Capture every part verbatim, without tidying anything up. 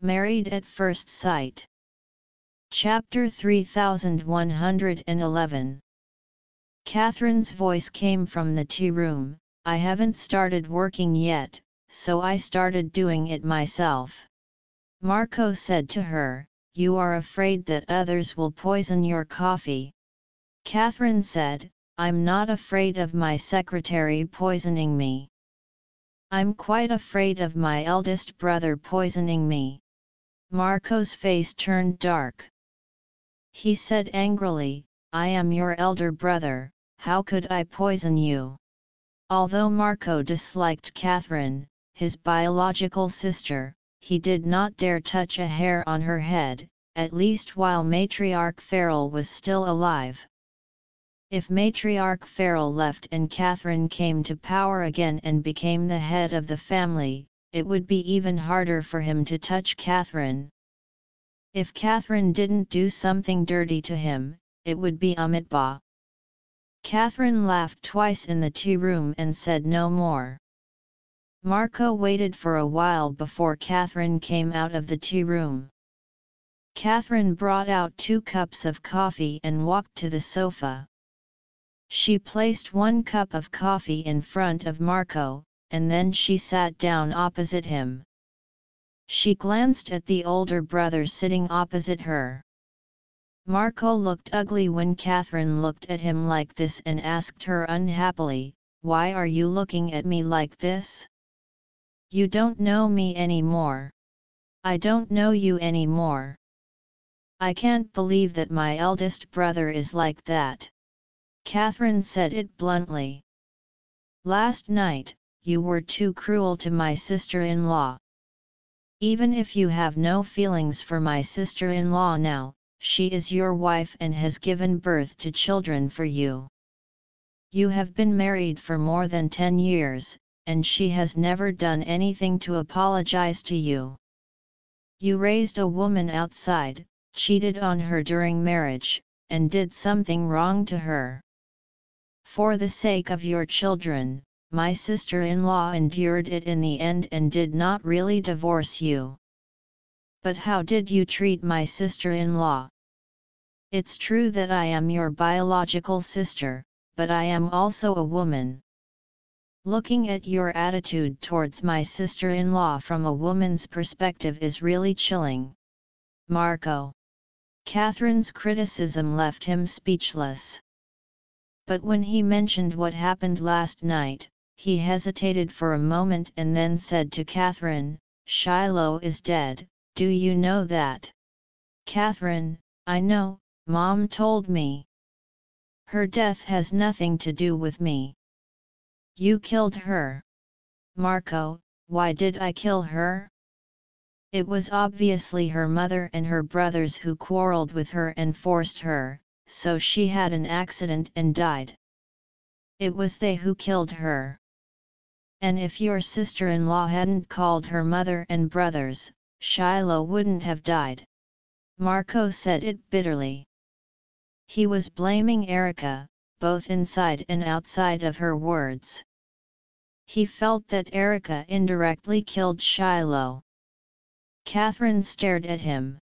Married at First Sight. Chapter three thousand one hundred eleven. Catherine's voice came from the tea room. I haven't started working yet, so I started doing it myself. Marco said to her, "You are afraid that others will poison your coffee." Catherine said, "I'm not afraid of my secretary poisoning me. I'm quite afraid of my eldest brother poisoning me." Marco's face turned dark. He said angrily, "I am your elder brother, how could I poison you?" Although Marco disliked Catherine, his biological sister, he did not dare touch a hair on her head, at least while Matriarch Farrell was still alive. If Matriarch Farrell left and Catherine came to power again and became the head of the family, it would be even harder for him to touch Catherine. If Catherine didn't do something dirty to him, it would be Amitabha. Catherine laughed twice in the tea room and said no more. Marco waited for a while before Catherine came out of the tea room. Catherine brought out two cups of coffee and walked to the sofa. She placed one cup of coffee in front of Marco, and then she sat down opposite him. She glanced at the older brother sitting opposite her. Marco looked ugly when Catherine looked at him like this and asked her unhappily, "Why are you looking at me like this? You don't know me anymore. I don't know you anymore. I can't believe that my eldest brother is like that." Catherine said it bluntly. "Last night, you were too cruel to my sister-in-law. Even if you have no feelings for my sister-in-law now, she is your wife and has given birth to children for you. You have been married for more than ten years, and she has never done anything to apologize to you. You raised a woman outside, cheated on her during marriage, and did something wrong to her. For the sake of your children, my sister-in-law endured it in the end and did not really divorce you. But how did you treat my sister-in-law? It's true that I am your biological sister, but I am also a woman. Looking at your attitude towards my sister-in-law from a woman's perspective is really chilling." Marco. Catherine's criticism left him speechless. But when he mentioned what happened last night, he hesitated for a moment and then said to Catherine, "Shiloh is dead, do you know that?" Catherine, "I know, Mom told me. Her death has nothing to do with me." "You killed her." Marco, "Why did I kill her?" "It was obviously her mother and her brothers who quarreled with her and forced her, so she had an accident and died. It was they who killed her. And if your sister-in-law hadn't called her mother and brothers, Shiloh wouldn't have died." Marco said it bitterly. He was blaming Erica, both inside and outside of her words. He felt that Erica indirectly killed Shiloh. Catherine stared at him.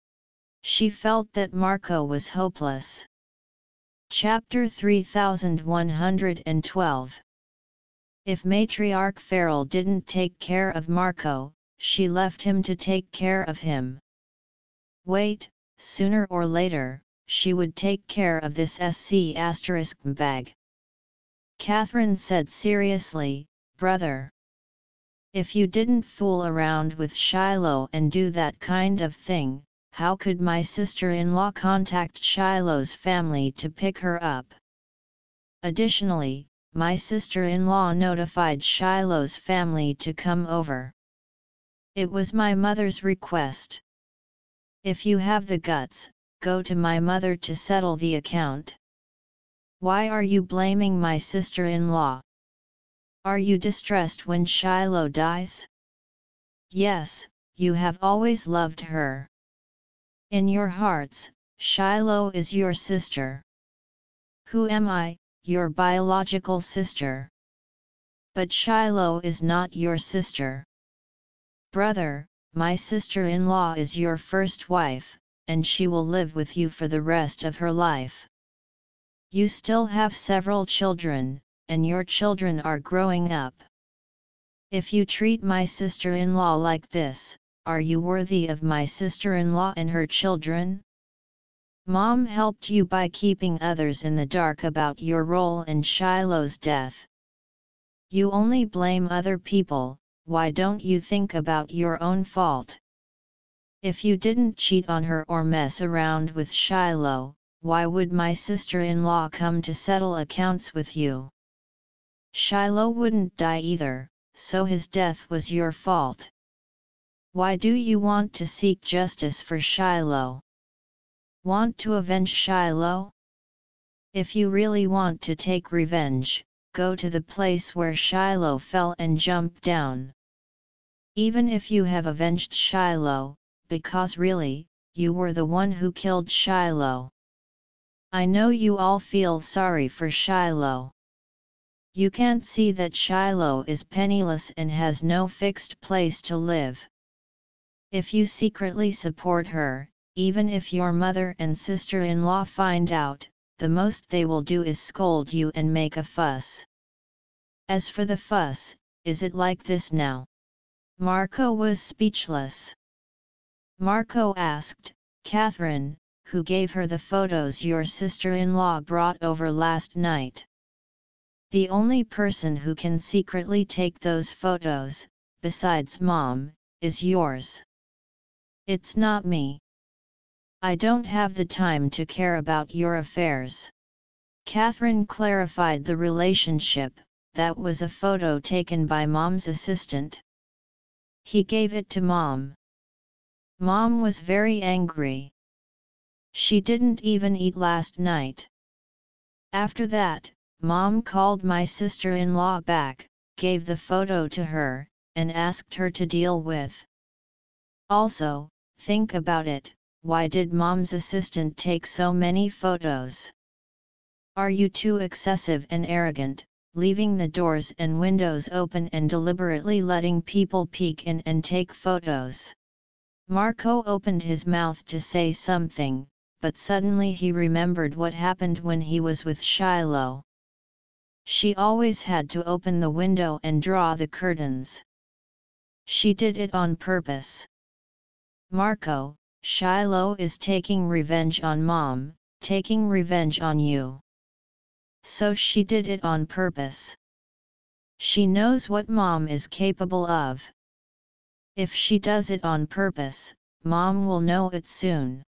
She felt that Marco was hopeless. Chapter three thousand one hundred twelve. If Matriarch Farrell didn't take care of Marco, she left him to take care of him. Wait, sooner or later, she would take care of this S C asterisk bag. Catherine said seriously, "Brother. If you didn't fool around with Shiloh and do that kind of thing, how could my sister-in-law contact Shiloh's family to pick her up? Additionally, my sister-in-law notified Shiloh's family to come over. It was my mother's request. If you have the guts, go to my mother to settle the account. Why are you blaming my sister-in-law? Are you distressed when Shiloh dies? Yes, you have always loved her. In your hearts, Shiloh is your sister. Who am I, your biological sister? But Shiloh is not your sister. Brother, my sister-in-law is your first wife, and she will live with you for the rest of her life. You still have several children, and your children are growing up. If you treat my sister-in-law like this, are you worthy of my sister-in-law and her children? Mom helped you by keeping others in the dark about your role in Shiloh's death. You only blame other people. Why don't you think about your own fault? If you didn't cheat on her or mess around with Shiloh, why would my sister-in-law come to settle accounts with you? Shiloh wouldn't die either, so his death was your fault. Why do you want to seek justice for Shiloh? Want to avenge Shiloh? If you really want to take revenge, go to the place where Shiloh fell and jump down. Even if you have avenged Shiloh, because really, you were the one who killed Shiloh. I know you all feel sorry for Shiloh. You can't see that Shiloh is penniless and has no fixed place to live. If you secretly support her, even if your mother and sister-in-law find out, the most they will do is scold you and make a fuss. As for the fuss, is it like this now? Marco was speechless. Marco asked, Catherine, who gave her the photos your sister-in-law brought over last night. The only person who can secretly take those photos, besides Mom, is yours. It's not me. I don't have the time to care about your affairs. Catherine clarified the relationship. That was a photo taken by Mom's assistant. He gave it to Mom. Mom was very angry. She didn't even eat last night. After that, Mom called my sister-in-law back, gave the photo to her, and asked her to deal with. Also, think about it, why did Mom's assistant take so many photos? Are you too excessive and arrogant, leaving the doors and windows open and deliberately letting people peek in and take photos? Marco opened his mouth to say something, but suddenly he remembered what happened when he was with Shiloh. She always had to open the window and draw the curtains. She did it on purpose. Marco, Shiloh is taking revenge on Mom, taking revenge on you. So she did it on purpose. She knows what Mom is capable of. If she does it on purpose, Mom will know it soon.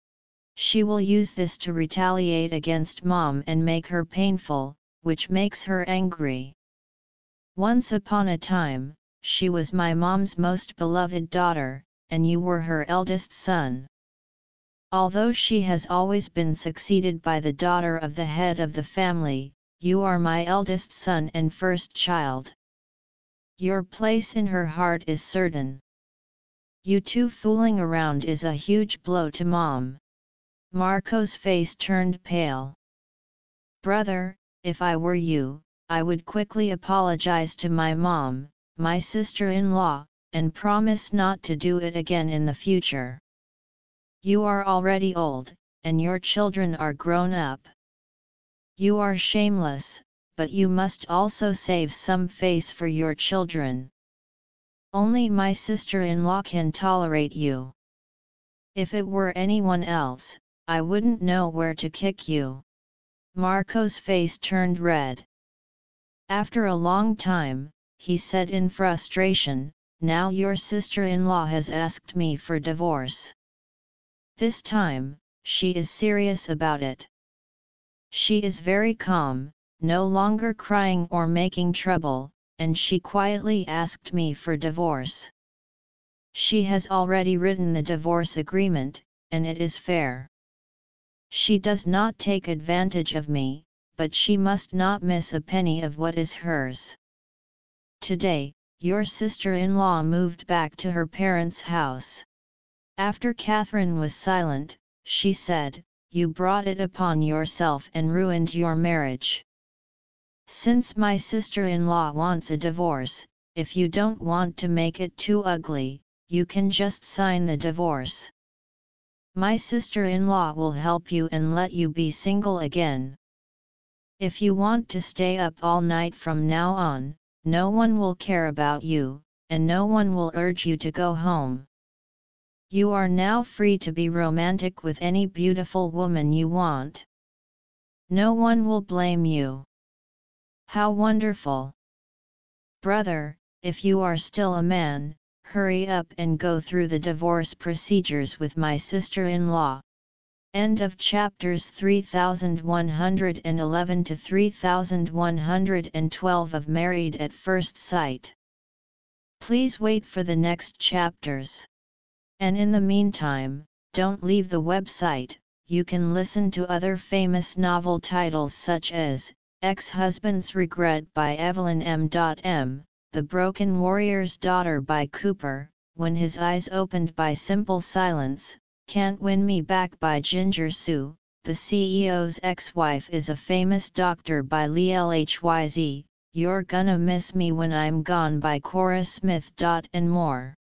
She will use this to retaliate against Mom and make her painful, which makes her angry. Once upon a time, she was my mom's most beloved daughter, and you were her eldest son. Although she has always been succeeded by the daughter of the head of the family, you are my eldest son and first child. Your place in her heart is certain. You two fooling around is a huge blow to Mom. Marco's face turned pale. Brother, if I were you, I would quickly apologize to my mom, my sister-in-law, and promise not to do it again in the future. You are already old, and your children are grown up. You are shameless, but you must also save some face for your children. Only my sister-in-law can tolerate you. If it were anyone else, I wouldn't know where to kick you. Marco's face turned red. After a long time, he said in frustration, now your sister-in-law has asked me for divorce. This time, she is serious about it. She is very calm, no longer crying or making trouble, and she quietly asked me for divorce. She has already written the divorce agreement, and it is fair. She does not take advantage of me, but she must not miss a penny of what is hers. Today, your sister-in-law moved back to her parents' house. After Catherine was silent, she said, you brought it upon yourself and ruined your marriage. Since my sister-in-law wants a divorce, if you don't want to make it too ugly, you can just sign the divorce. My sister-in-law will help you and let you be single again. If you want to stay up all night from now on, no one will care about you, and no one will urge you to go home. You are now free to be romantic with any beautiful woman you want. No one will blame you. How wonderful! Brother, if you are still a man, hurry up and go through the divorce procedures with my sister-in-law. End of chapters three thousand one hundred eleven to three thousand one hundred twelve of Married at First Sight. Please wait for the next chapters. And in the meantime, don't leave the website. You can listen to other famous novel titles such as Ex-Husband's Regret by Evelyn M. M, The Broken Warrior's Daughter by Cooper, When His Eyes Opened by Simple Silence, Can't Win Me Back by Ginger Sue, The C E O's Ex-Wife is a Famous Doctor by Lee Lhyz, You're Gonna Miss Me When I'm Gone by Cora Smith. And more.